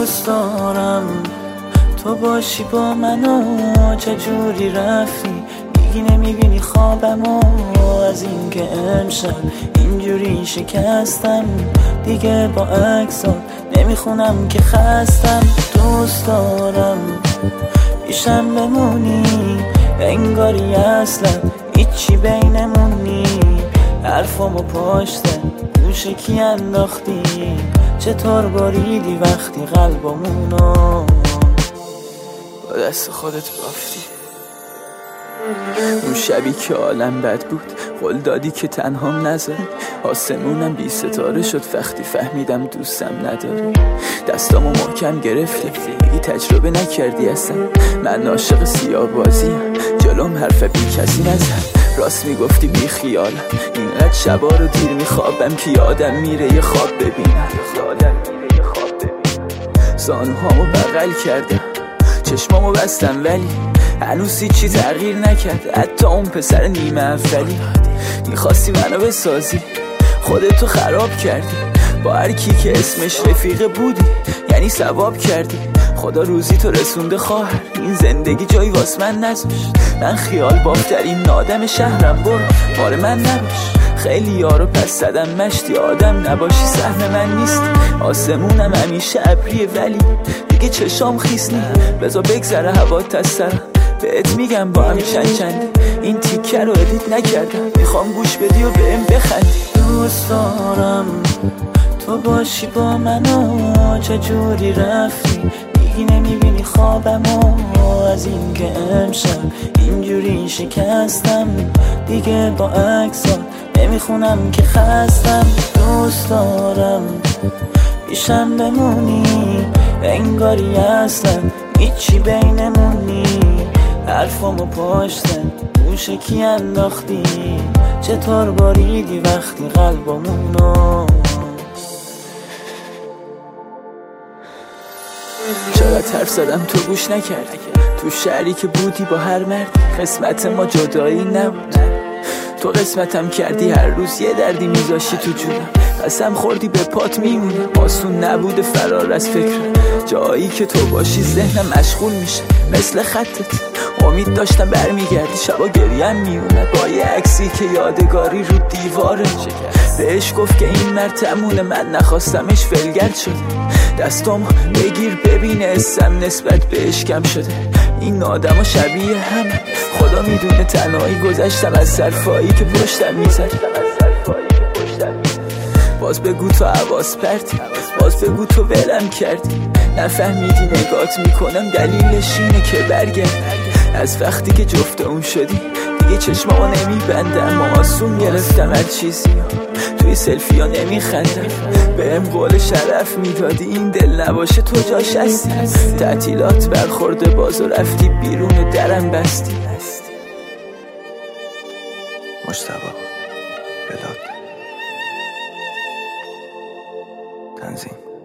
دوست دارم تو باشی با منو، چجوری رفتی دیگه نمیبینی خوابمو، از اینکه امشب اینجوری شکستم دیگه با عکسات نمیخونم که خستم. دوست دارم پیشم بمونی، انگاری اصلا هیچی بینمون نی، حرفامو پشت گوشکی انداختی، چطور باریدی وقتی قلبمونو با دست خودت بافتی. اون شبی که عالم بد بود قول دادی که تنهام نذاری، آسمونم بی ستاره شد وقتی فهمیدم دوستم نداری. دستامو محکم گرفتی دیگه تجربه نکردی اصلا، من عاشق سیاه بازیم جلوم حرف بی کسی نزن، راست میگفتی بی خیالم اینقدر شبا رو دیر میخوابم که یادم میره یه خواب ببینم، زانوهامو بغل کردم چشمامو بستم ولی هنوز هیچی تغییر نکرد، حتی اون پسر نیمه اولی. میخواستی منو بسازی خودتو خراب کردی، با هر کی که اسمش رفیقه بودی یعنی ثواب کردی. خدا روزی تو رسونده خواهر، این زندگی جایی واس من نذاشت، من خیال بافترین آدم شهرم، برو بار من نباش. خیلی یارو پس زدم مشتی، آدم نباشی سهم من نیست، آسمونم همیشه ابریه ولی دیگه چشام خیس نی، بذار بگذره هوات از سرم بهت میگم با هم چند این تیکه رو ادیت نکردم، میخوام گوش بدی و بهم بخندی. دوست دارم تو باشی با منو، چجوری رفتی دیگه نمیبینی خوابمو، از اینکه امشب اینجوری شکستم دیگه با عکسات نمیخونم که خستم. دوست دارم پیشم بمونی، انگاری اصلا هیچی بینمون نی، حرفامو پشتن گوشکی انداختی، چطور باریدی وقتی قلبمونو. چقدر حرف زدم تو گوش نکردی، تو شهری که بودی با هر مردی، قسمت ما جدایی نبود، تو قسمتم کردی هر روز یه دردی میذاشی تو جونم، قسم خوردی به پات میمونم، آسون نبوده فرار از فکرم، جایی که تو باشی ذهنم مشغول میشه مثل خطت، امید داشتم برمیگردی، شبا گریم میونه با یه عکسی که یادگاری رو دیواره، بهش گفت که این مرتمونه، من نخواستمش فلگرد شده، دستامو بگیر ببین اسم نسبت بهش کم شده، این آدم ها شبیه هم، خدا میدونه تنهایی گذشتم از صرفایی که پشتم میزد، باز بگو تو حواس پرتی، باز بگو تو ولم کردی، نفهمیدی نگات میکنم دلیلش اینه که برگرد، از وقتی که جفت اون شدی دیگه چشمامو نمیبندم، آسون گرفتم هر چیزی توی سلفی ها نمیخندم، بهم قول شرف میدادی این دل نباشه تو جاش هستی، تعطیلات برخورده باز و رفتی بیرون درم بستی. مجتبی بلاد تنظیم